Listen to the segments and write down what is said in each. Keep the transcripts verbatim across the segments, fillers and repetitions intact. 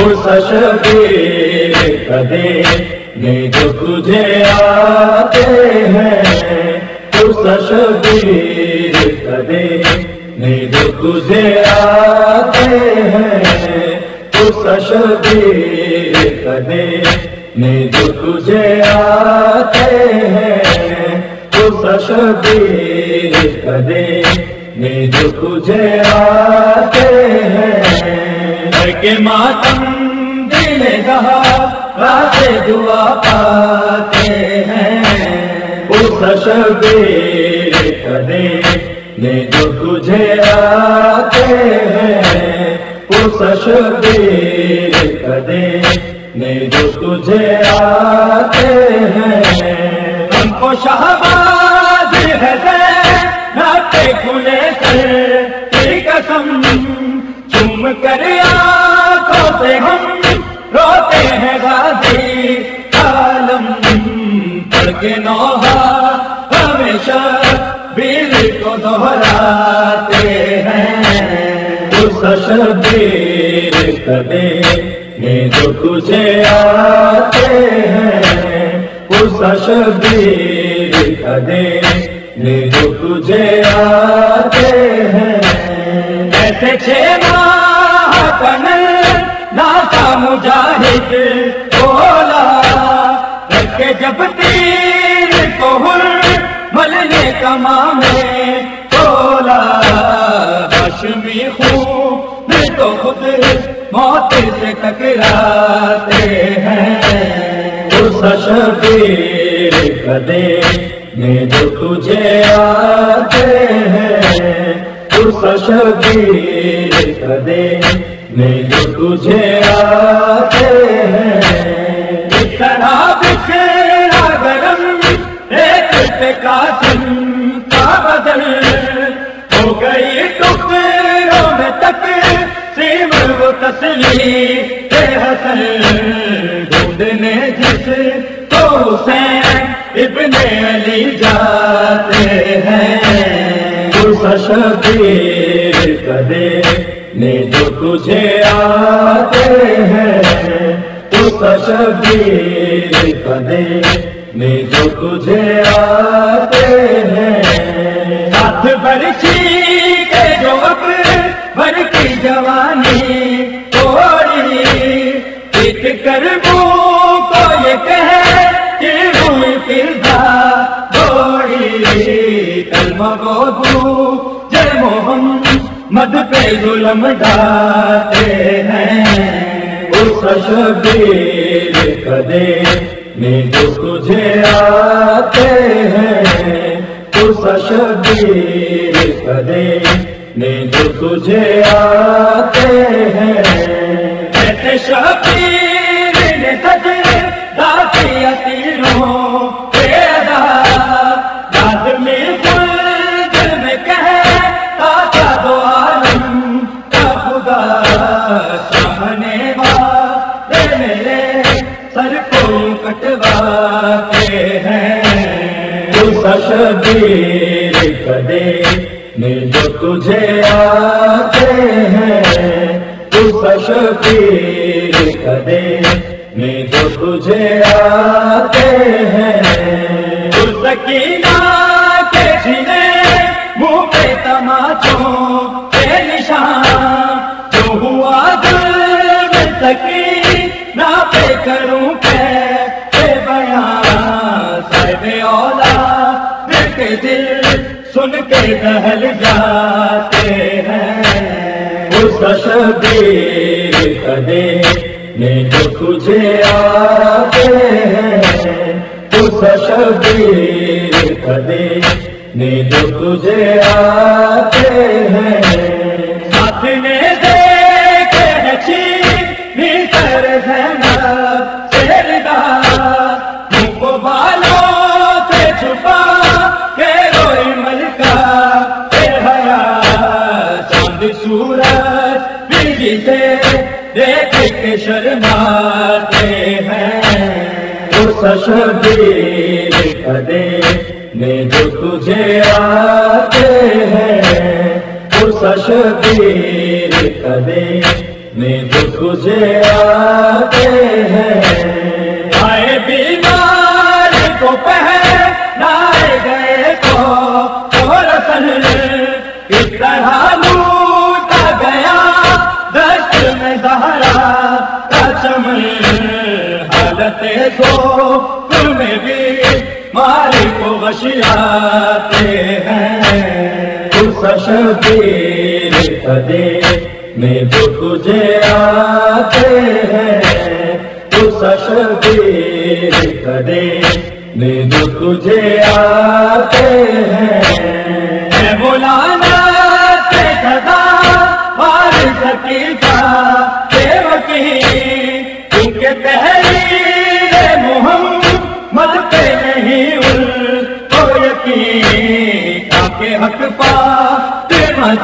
اس شبیر قدیم جو تجھے آتے ہیں، اس شبیر قدیم جو تجھے آتے ہیں، اس شبیر قدیم جو تجھے آتے ہیں، اس شبیر قدیم جو تجھے آتے ہیں، کہ ماتم دل رہا رات دعا پاتے ہیں، اس شبیر قدیم جو تجھے آتے ہیں، اس شبیر قدیم جو تجھے آتے ہیں، ہم کو شہباز ہے رات کھلے سر کی قسم، چوم کر آنکھوں سے ہم روتے ہیں غازی عالم، پڑھ کے نوحہ ہمیشہ بیر کو دہراتے ہیں، اس شبیر قدیم جو تجھے آتے ہیں، اس شبیر قدیم جو تجھے آتے ہیں، ایسے چھ ماہ کنل ناسا مجاہد بولا، رکھے جب تیر کو ہر ملنے کماں میں بولا، ہاشمی خون تو خود موت سے ٹکراتے ہیں، اس شبیر قدیم جو تجھے آتے ہیں، اس شبیر قدیم جو تجھے آتے ہیں، اس طرح بکھرا گرم ایک پہ قاسم کا بدل، ہو گئی ٹکڑوں میں تقسیم وہ تسلیم حسن، ڈھونڈنے جس کو حسین ابن علی جاتے ہیں، اس شبیر قدیم جو تجھے آتے ہیں، اس شبیر قدیم جو تجھے آتے ہیں، ہاتھ برچھی کے جو اکبر کی جوانی توڑی، پیٹ کر منہ کو یہ کہتی ہوئی فضا دوڑی، کلمہ گو دوں جے محمد پہ ظلم ڈھاتے ہیں، اس شبیر قدیم جو تجھے آتے ہیں، اس شبیر قدیم جو تجھے آتے ہیں، ایسے شبیر نے سجدہ کیا تیروں پہ ادا، لازمی خلد میں کہتا تھا دو عالم کا خدا، سامنے والے میرے سر کو یوں کٹواتے ہیں، اس شبیر قدیم جو تجھے آتے ہیں، اس شبیر قدیم جو تجھے آتے ہیں، اس سکینہ کے سینے منہ پہ تماچوں کے نشان، جو ہوا ظلم سکینہ پہ کروں کیسے بیان، صاحب اولاد کے دل سن کے دہل جاتے ہیں، اس شبیر قدیم جو تجھے آتے ہیں، اس شبیر قدیم جو تجھے آتے ہیں، ساتھ نے دیکھے نچی کر زینب سے ردا، منہ کو بالوں سے چھپا کے روئی ملکہ بے حیا، چاند سورج بجلی سے دیکھ کے شرماتے ہیں، اس شبیر قدیم جو تجھے آتے ہیں، اس شبیر قدیم میں جو تجھے آتے ہیں، آئے بیمار کو پہنائے گئے تو رسن اس طرح لوٹا گیا دشت میں زہرا کا چمن، حالت ذوق میں بھی ماری کو غشیاتے ہیں، اس شبیر قدے میں جو تجھے آتے ہیں، اس شبیر قدے میں جو تجھے آتے ہیں، اے مولانا کے سدا وارث کی کا دیوکی کیونکہ تحریر محمد پہ نہیں ان کو یقین، تاکہ حق پا کے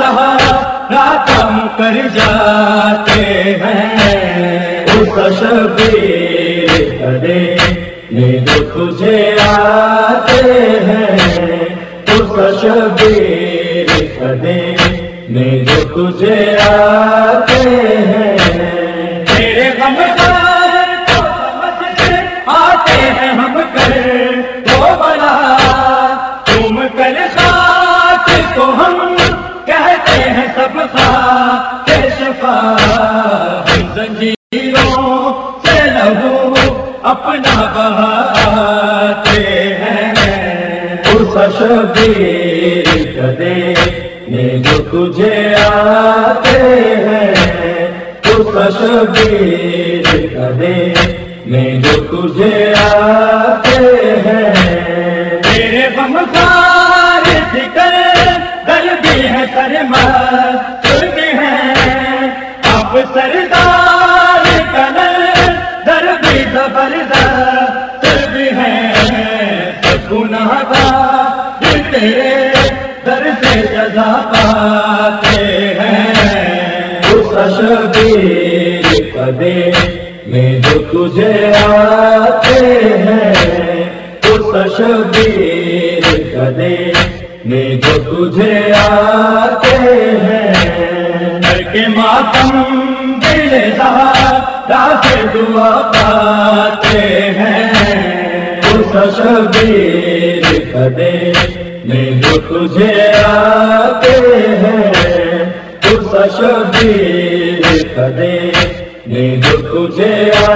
راتم کر جاتے ہیں، اس شبیر قدے میں جو تجھے آتے ہیں، اس شبیر قدے میں جو تجھے آتے ہیں، تیرے غم کو سمجھ آتے ہیں ہم کر تو بلا، تم کر خاک کو ہم کہتے ہیں سب خاک شفا، ہم زنجیروں سے لہو اپنا بہاتے ہیں، اس شبیر قدے میں جو تجھے آتے ہیں، اس شبیر قدے میں جو تجھے آتے ہیں، تیرے غم خار ذکر دل بھی ہے سرمست بھی ہے، اب سردار کنل در بھی زبردست بھی ہے، سب گناہ گار تیرے در سے جزا پاتے ہیں، اس شبیر قدے میں جو تجھے آتے ہیں، اس شبیر قدے میں جو تجھے آتے ہیں، کر کے ماتم دل زہرا سے دعا پاتے ہیں، اس شبیر قدے میں جو تجھے آتے ہیں، اس شبیر قدے میں جو تجھے